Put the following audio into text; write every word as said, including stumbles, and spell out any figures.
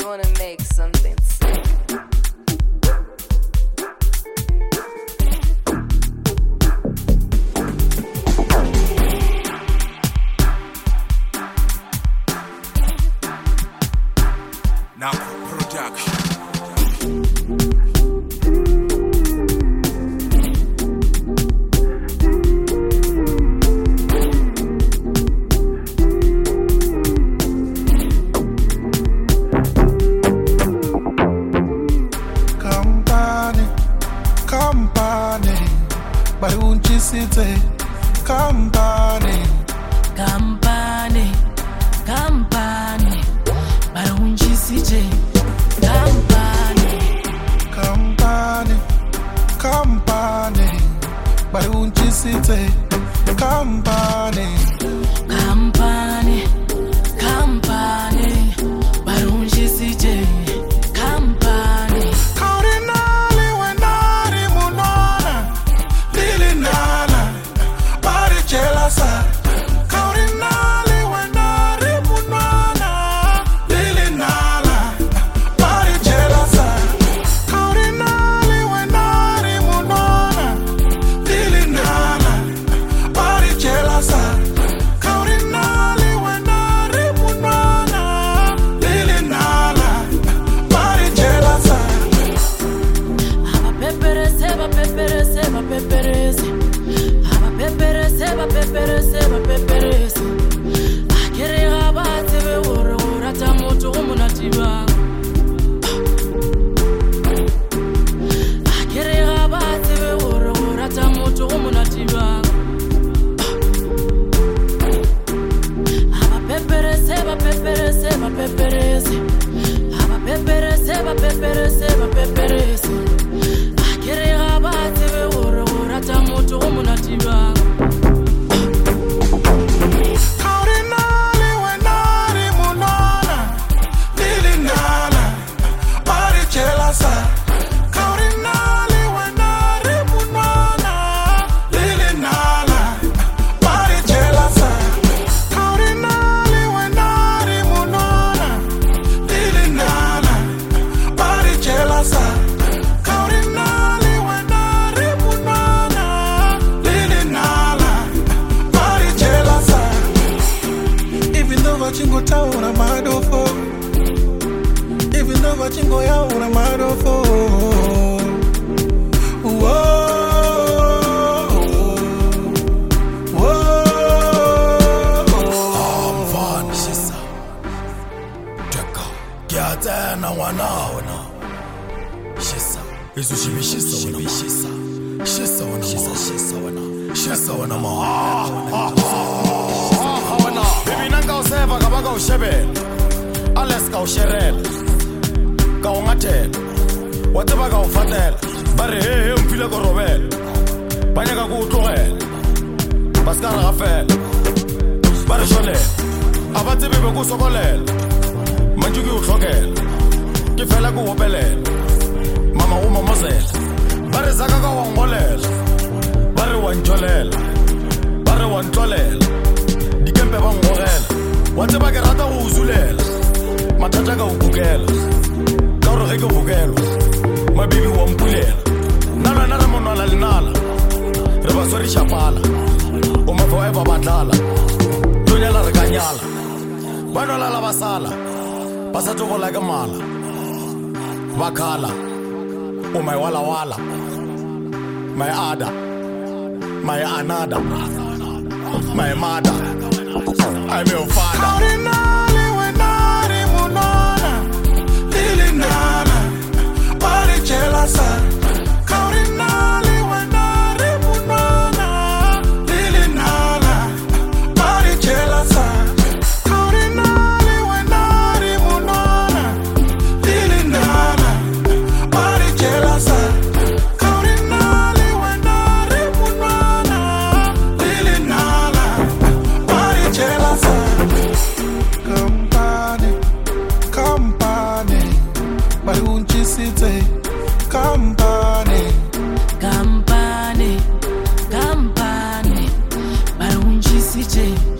You wanna make something sick. Now production. City company company company barunji city company company company barunji city company company company barunji city company Kaurinali wenari munona lili nana bari chelasa Kaurinali wenari munona lili nana bari chelasa Kaurinali wenari munona lili nana bari chelasa Kaurinali wenari munona lili nana bari chelasa Peperese, va peperese, va peperese. Aba peperese, va peperese, va peperese. Akere abate be ora ora tamoto umunatiba. Akere abate be ora ora tamoto umunatiba. Aba peperese, va peperese, va peperese. Aba peperese, va peperese, va peperese. Kaurinali wenari munona lili nana bari chelasa Kaurinali wenari munona lili nana bari chelasa Kaurinali wenari munona lili nana bari chelasa Kaurinali wenari munona lili nana bari chelasa Even though vachingo taura madofo Even though vachingo yaura madofo Whoa Kiatena wana wana Shisa Isu shibi shisa wana shisa Shisa wana shisa shisa wana Shisa wana ma wana Bibi nanga useva kabaga ushebe Ales ka usherel Ka ungatel Wateba ka ufatel Bari he he mpile ko robel Banya ka kuutlogel Baskara gafel Bari shole Abate bebe kusokolel Manjuki utlogel Kifela ku hopelel Mama uma mozel Bari zaka ka wangolel Bari wanjolel Bari wantolel Dikempe bangorel Wateba ke rata go uzulela Matata ka ukukela Ka ore ge ke vukelo Mabibi wa mpulela Nala nala monwala linala Re baswari shapala Uma forever badlala Dunyala re kanyala Banwala la basala Basatogo like a mala Bakala Oh my wala wala My ada My anada My mother I'm your father Kaurinali wenari munona lili nana bari chelasa Kaurinali wenari munona lili nana bari chelasa Kaurinali wenari munona lili nana bari chelasa Kaurinali wenari munona lili nana bari chelasa Company company barunji city company company company barunji city